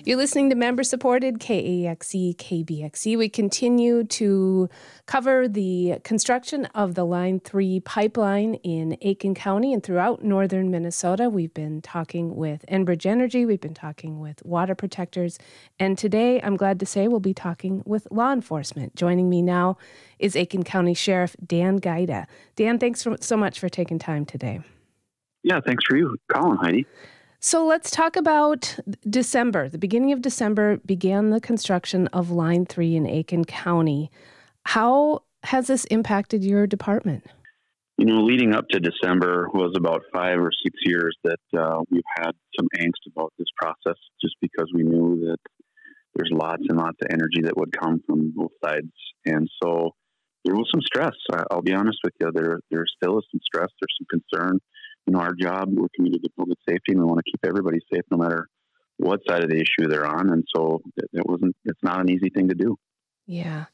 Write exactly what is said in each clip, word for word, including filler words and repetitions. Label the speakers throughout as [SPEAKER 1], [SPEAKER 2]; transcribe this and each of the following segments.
[SPEAKER 1] You're listening to member-supported K A X E, K B X E. We continue to cover the construction of the Line three pipeline in Aitkin County and throughout northern Minnesota. We've been talking with Enbridge Energy. We've been talking with water protectors. And today, I'm glad to say, we'll be talking with law enforcement. Joining me now is Aitkin County Sheriff Dan Gaida. Dan, thanks for, so much for taking time today.
[SPEAKER 2] Yeah, thanks for you calling, Heidi.
[SPEAKER 1] So let's talk about December. The beginning of December began the construction of Line three in Aitkin County. How has this impacted your department?
[SPEAKER 2] You know, leading up to December was about five or six years that uh, we've had some angst about this process just because we knew that there's lots and lots of energy that would come from both sides. And so there was some stress. I'll be honest with you. There, there still is some stress. There's some concern. You know, our job, we're committed to public safety and we want to keep everybody safe no matter what side of the issue they're on. And so it, it wasn't, it's not an easy thing to do.
[SPEAKER 1] Yeah.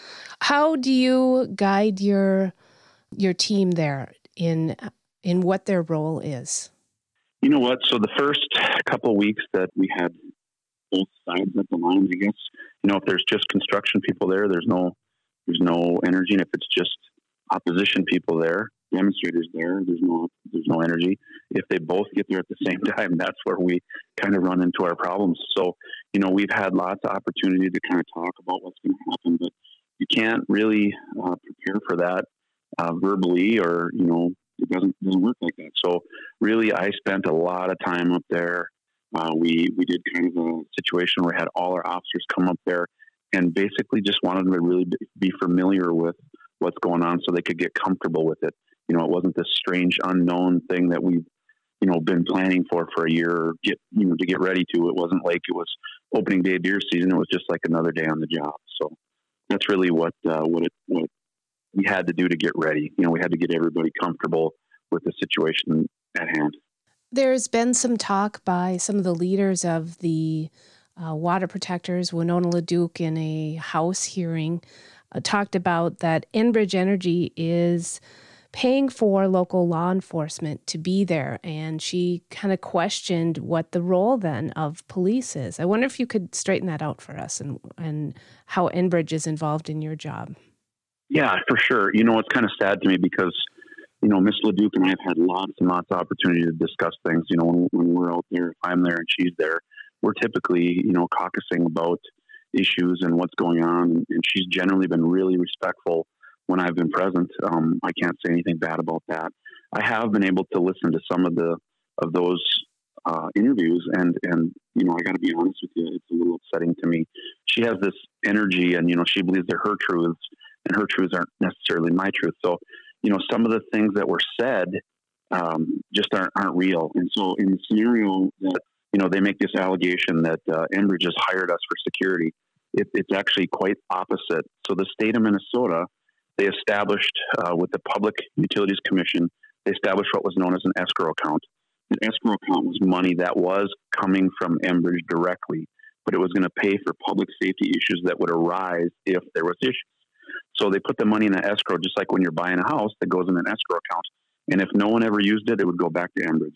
[SPEAKER 1] How do you guide your your team there in in what their role is?
[SPEAKER 2] You know what? So the first couple of weeks that we had both sides of the line, I guess, you know, if there's just construction people there, there's no, there's no energy. And if it's just opposition people there, demonstrators there, there's no there's no energy. If they both get there at the same time, that's where we kind of run into our problems. So, you know, we've had lots of opportunity to kind of talk about what's going to happen, but you can't really uh, prepare for that uh, verbally, or, you know, it doesn't doesn't work like that. So really, I spent a lot of time up there. Uh, we we did kind of a situation where we had all our officers come up there and basically just wanted them to really be familiar with what's going on so they could get comfortable with it. You know, it wasn't this strange unknown thing that we've, you know, been planning for for a year or get, you know, to get ready to. It wasn't like it was opening day deer season. It was just like another day on the job. So that's really what, uh, what it, what we had to do to get ready. You know, we had to get everybody comfortable with the situation at hand.
[SPEAKER 1] There's been some talk by some of the leaders of the uh, water protectors, Winona LaDuke, in a House hearing, uh, talked about that Enbridge Energy is paying for local law enforcement to be there. And she kind of questioned what the role then of police is. I wonder if you could straighten that out for us and, and how Enbridge is involved in your job.
[SPEAKER 2] Yeah, for sure. You know, it's kind of sad to me because, you know, Miss LaDuke and I have had lots and lots of opportunity to discuss things. You know, when, when we're out there, if I'm there and she's there, we're typically, you know, caucusing about issues and what's going on. And she's generally been really respectful when I've been present. um, I can't say anything bad about that. I have been able to listen to some of the of those uh, interviews, and and you know, I got to be honest with you, it's a little upsetting to me. She has this energy, and you know, she believes they're her truths, and her truths aren't necessarily my truth. So, you know, some of the things that were said um, just aren't aren't real. And so, in the scenario that, you know, they make this allegation that uh, Enbridge has hired us for security, it, it's actually quite opposite. So, the state of Minnesota, they established uh, with the Public Utilities Commission, they established what was known as an escrow account. An escrow account was money that was coming from Enbridge directly, but it was going to pay for public safety issues that would arise if there was issues. So they put the money in an escrow, just like when you're buying a house, that goes in an escrow account. And if no one ever used it, it would go back to Enbridge.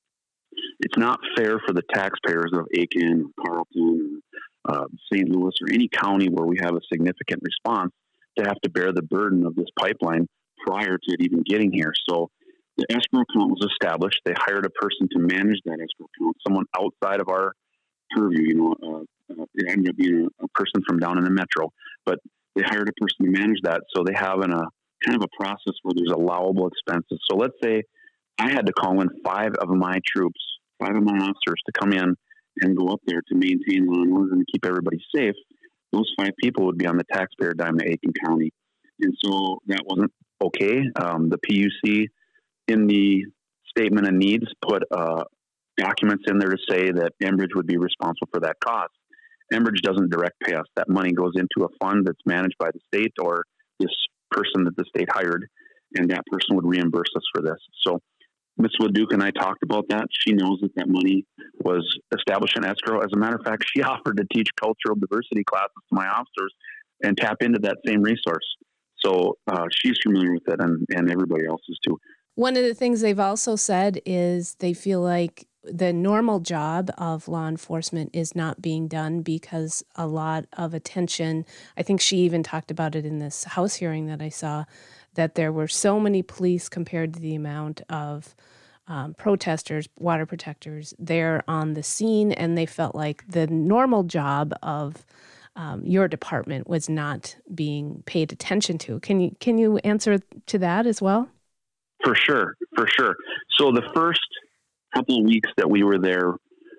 [SPEAKER 2] It's not fair for the taxpayers of Aitkin, Carleton, uh, Saint Louis, or any county where we have a significant response to have to bear the burden of this pipeline prior to it even getting here. So the escrow account was established. They hired a person to manage that escrow account, someone outside of our purview. You know, uh, uh, it ended up being a, a person from down in the metro, but they hired a person to manage that. So they have in a kind of a process where there's allowable expenses. So let's say I had to call in five of my troops, five of my officers to come in and go up there to maintain law and order and keep everybody safe. Those five people would be on the taxpayer dime of Aitkin County. And so that wasn't okay. Um, the P U C in the statement of needs put uh, documents in there to say that Enbridge would be responsible for that cost. Enbridge doesn't direct pay us. That money goes into a fund that's managed by the state or this person that the state hired, and that person would reimburse us for this. So Miz LaDuke and I talked about that. She knows that that money was established in escrow. As a matter of fact, she offered to teach cultural diversity classes to my officers and tap into that same resource. So uh, she's familiar with it, and, and everybody else is too.
[SPEAKER 1] One of the things they've also said is they feel like the normal job of law enforcement is not being done because a lot of attention, I think she even talked about it in this House hearing that I saw, that there were so many police compared to the amount of um, protesters, water protectors there on the scene, and they felt like the normal job of um, your department was not being paid attention to. Can you can you answer to that as well?
[SPEAKER 2] For sure, for sure. So the first couple of weeks that we were there,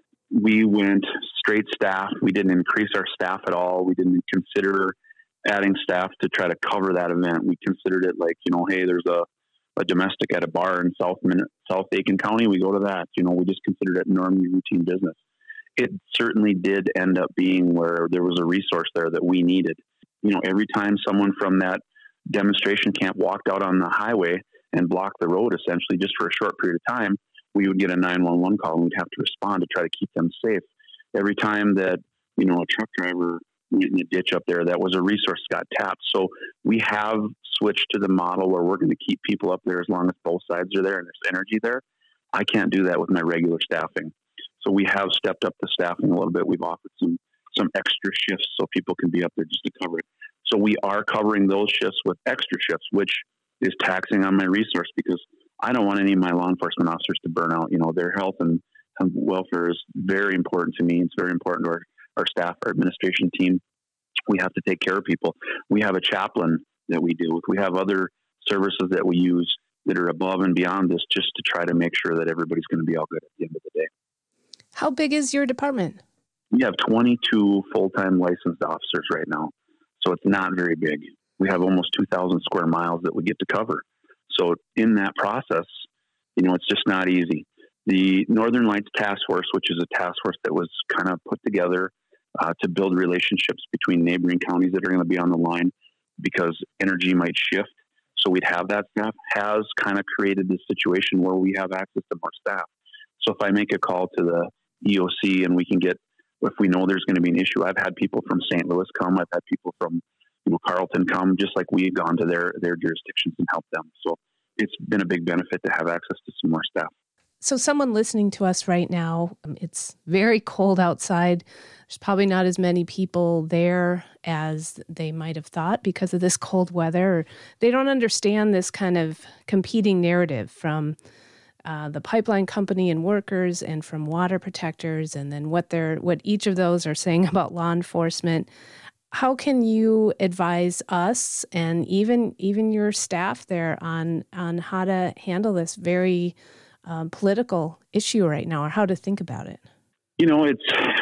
[SPEAKER 2] we went straight staff. We didn't increase our staff at all. We didn't consider adding staff to try to cover that event. We considered it like, you know, hey, there's a, a domestic at a bar in South Min- South Aiken County. We go to that. You know, we just considered it normally routine business. It certainly did end up being where there was a resource there that we needed. You know, every time someone from that demonstration camp walked out on the highway and blocked the road essentially just for a short period of time, we would get a nine one one call and we'd have to respond to try to keep them safe. Every time that, you know, a truck driver went in the ditch up there, that was a resource got tapped. So we have switched to the model where we're going to keep people up there as long as both sides are there and there's energy there. I can't do that with my regular staffing. So we have stepped up the staffing a little bit. We've offered some, some extra shifts so people can be up there just to cover it. So we are covering those shifts with extra shifts, which is taxing on my resource because I don't want any of my law enforcement officers to burn out. You know, their health and, and welfare is very important to me. It's very important to our, our staff, our administration team. We have to take care of people. We have a chaplain that we deal with. We have other services that we use that are above and beyond this just to try to make sure that everybody's going to be all good at the end of the day.
[SPEAKER 1] How big is your department?
[SPEAKER 2] We have twenty-two full-time licensed officers right now. So it's not very big. We have almost two thousand square miles that we get to cover. So in that process, you know, it's just not easy. The Northern Lights Task Force, which is a task force that was kind of put together uh, to build relationships between neighboring counties that are going to be on the line because energy might shift. So we'd have that staff, has kind of created this situation where we have access to more staff. So if I make a call to the E O C and we can get, if we know there's going to be an issue, I've had people from Saint Louis come, I've had people from you know, Carlton come, just like we've gone to their, their jurisdictions and helped them. So it's been a big benefit to have access to some more staff.
[SPEAKER 1] So someone listening to us right now, it's very cold outside. There's probably not as many people there as they might have thought because of this cold weather. They don't understand this kind of competing narrative from uh, the pipeline company and workers and from water protectors, and then what they're, what each of those are saying about law enforcement. How can you advise us and even even your staff there on on how to handle this very um, political issue right now, or how to think about it?
[SPEAKER 2] You know, it's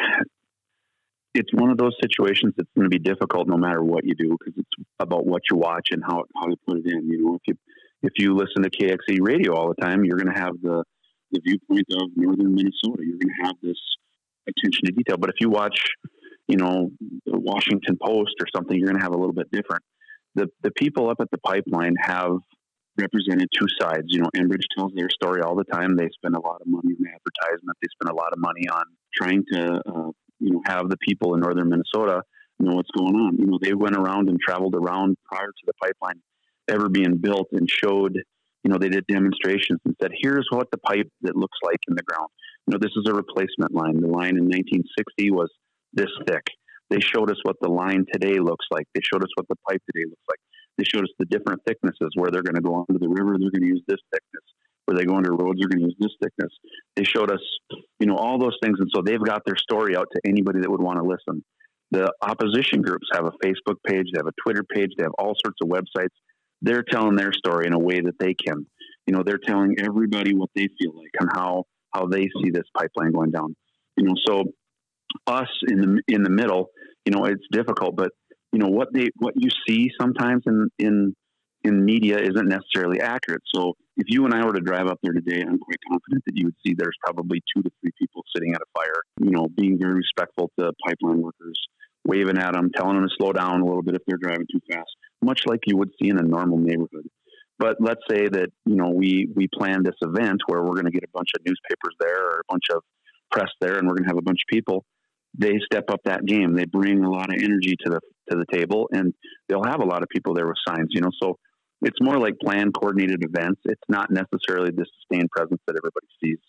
[SPEAKER 2] it's one of those situations that's going to be difficult no matter what you do because it's about what you watch and how how you put it in. You know, if you if you listen to K X E radio all the time, you're going to have the the viewpoint of northern Minnesota. You're going to have this attention to detail. But if you watch, you know, the Washington Post or something, you're going to have a little bit different. The the people up at the pipeline have represented two sides. You know, Enbridge tells their story all the time. They spend a lot of money on advertisement. They spend a lot of money on trying to, uh, you know, have the people in northern Minnesota know what's going on. You know, they went around and traveled around prior to the pipeline ever being built and showed, you know, they did demonstrations and said, here's what the pipe that looks like in the ground. You know, this is a replacement line. The line in nineteen sixty was this thick. They showed us what the line today looks like. They showed us what the pipe today looks like. They showed us the different thicknesses where they're going to go onto the river. They're going to use this thickness. Where they go under roads, they're going to use this thickness. They showed us, you know, all those things. And so they've got their story out to anybody that would want to listen. The opposition groups have a Facebook page. They have a Twitter page. They have all sorts of websites. They're telling their story in a way that they can. You know, they're telling everybody what they feel like and how, how they see this pipeline going down. You know, so us in the in the middle, you know, it's difficult, but you know what they what you see sometimes in in in media isn't necessarily accurate. So if you and I were to drive up there today, I'm quite confident that you would see there's probably two to three people sitting at a fire, you know, being very respectful to pipeline workers, waving at them, telling them to slow down a little bit if they're driving too fast, much like you would see in a normal neighborhood. But let's say that, you know, we, we plan this event where we're going to get a bunch of newspapers there or a bunch of press there, and we're going to have a bunch of people. They step up that game. They bring a lot of energy to the to the table, and they'll have a lot of people there with signs, you know. So it's more like planned, coordinated events. It's not necessarily the sustained presence that everybody sees.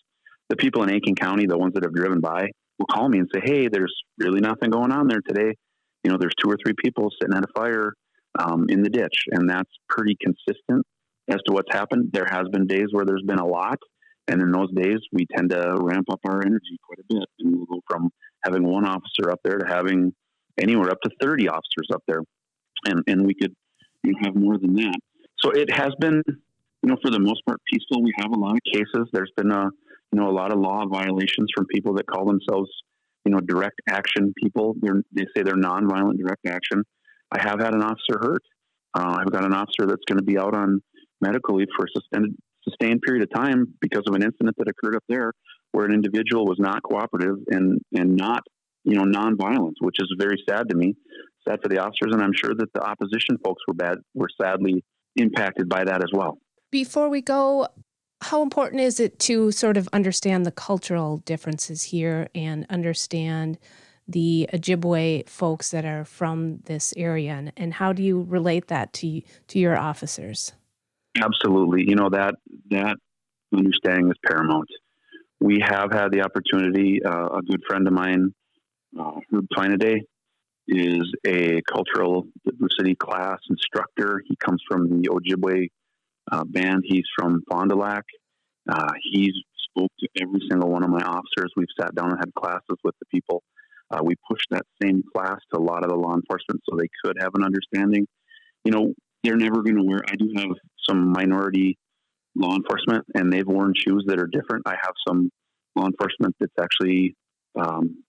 [SPEAKER 2] the people in Aitkin County, the ones that have driven by, will call me and say, hey, there's really nothing going on there today. You know, there's two or three people sitting at a fire um, in the ditch. And that's pretty consistent as to what's happened. There has been days where there's been a lot. And in those days, we tend to ramp up our energy quite a bit. And we'll go from having one officer up there to having anywhere up to thirty officers up there. And and we could you know, have more than that. So it has been, you know, for the most part, peaceful. We have a lot of cases. There's been a, you know, a lot of law violations from people that call themselves, you know, direct action people. They're, they say they're nonviolent direct action. I have had an officer hurt. Uh, I've got an officer that's going to be out on medical leave for a suspended, sustained period of time because of an incident that occurred up there where an individual was not cooperative and, and not, you know, nonviolent, which is very sad to me, sad for the officers. And I'm sure that the opposition folks were bad, were sadly impacted by that as well.
[SPEAKER 1] Before we go, how important is it to sort of understand the cultural differences here and understand the Ojibwe folks that are from this area, and, and how do you relate that to to your officers?
[SPEAKER 2] Absolutely. You know, that that understanding is paramount. We have had the opportunity, uh, a good friend of mine, uh, Herb Twinaday, is a cultural diversity class instructor. He comes from the Ojibwe uh, band. He's from Fond du Lac. Uh, he's spoke to every single one of my officers. We've sat down and had classes with the people. Uh, we pushed that same class to a lot of the law enforcement so they could have an understanding. You know, they're never going to wear, I do have some minority law enforcement and they've worn shoes that are different. I have some law enforcement that's actually um,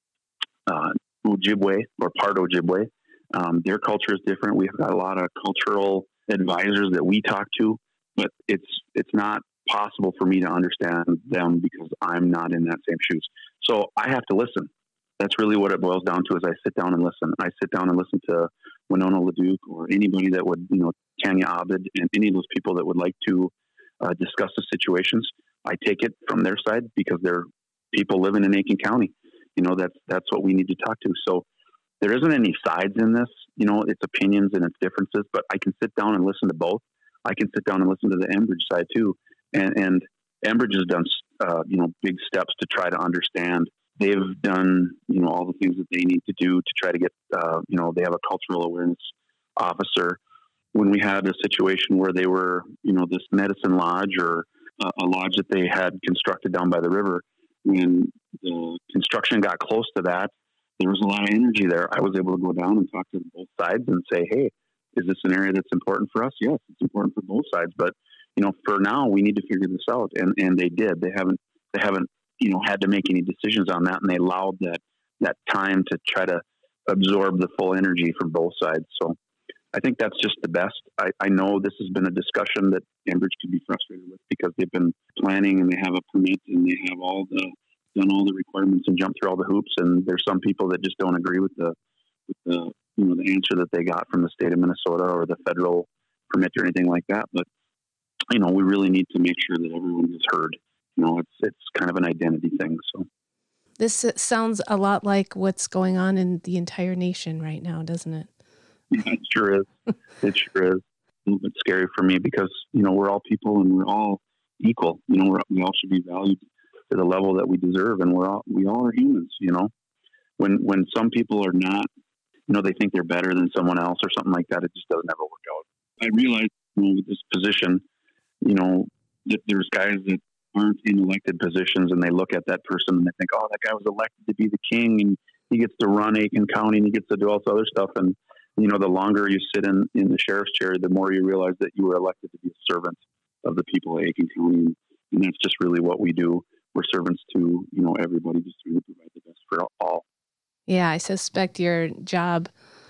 [SPEAKER 2] uh, Ojibwe or part Ojibwe. Um, their culture is different. We've got a lot of cultural advisors that we talk to, but it's it's not possible for me to understand them because I'm not in that same shoes. So I have to listen. That's really what it boils down to is I sit down and listen. I sit down and listen to Winona LeDuc or anybody that would, you know, Tanya Abed and any of those people that would like to uh, discuss the situations. I take it from their side because they're people living in Aitkin County. You know, that's, that's what we need to talk to. So there isn't any sides in this, you know, it's opinions and it's differences, but I can sit down and listen to both. I can sit down and listen to the Enbridge side too. And, and Enbridge has done, uh, you know, big steps to try to understand. They've done, you know, all the things that they need to do to try to get, uh, you know, they have a cultural awareness officer. When we had a situation where they were, you know, this medicine lodge or uh, a lodge that they had constructed down by the river, when the construction got close to that, there was a lot of energy there. I was able to go down and talk to both sides and say, hey, is this an area that's important for us? Yes, it's important for both sides. But, you know, for now, we need to figure this out. And, and they did. They haven't, they haven't, you know, had to make any decisions on that. And they allowed that, that time to try to absorb the full energy from both sides. So I think that's just the best. I, I know this has been a discussion that Enbridge could be frustrated with because they've been planning and they have a permit and they have all the, done all the requirements and jumped through all the hoops. And there's some people that just don't agree with the, with the, you know, the answer that they got from the state of Minnesota or the federal permit or anything like that. But, you know, we really need to make sure that everyone is heard. You know, it's it's kind of an identity thing. So
[SPEAKER 1] this sounds a lot like what's going on in the entire nation right now, doesn't it?
[SPEAKER 2] Yeah, it sure is. It sure is. A little bit scary for me because, you know, we're all people and we're all equal. You know, we're, we all should be valued to the level that we deserve, and we're all we all are humans. You know, when when some people are not, you know, they think they're better than someone else or something like that, it just doesn't ever work out. I realize, you know, with this position, you know, that there's guys that aren't in elected positions and they look at that person and they think, oh, that guy was elected to be the king and he gets to run Aitkin County and he gets to do all this other stuff. And, you know, the longer you sit in, in the sheriff's chair, the more you realize that you were elected to be a servant of the people of Aitkin County. And that's just really what we do. We're servants to, you know, everybody, just trying to provide the best for all.
[SPEAKER 1] Yeah, I suspect your job,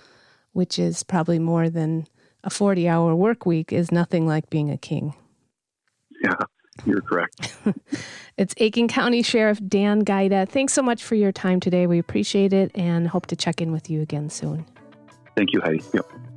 [SPEAKER 1] which is probably more than a forty-hour work week, is nothing like being a king.
[SPEAKER 2] Yeah. You're correct.
[SPEAKER 1] It's Aitkin County Sheriff Dan Gaida. Thanks so much for your time today. We appreciate it and hope to check in with you again soon.
[SPEAKER 2] Thank you, Heidi. Yep.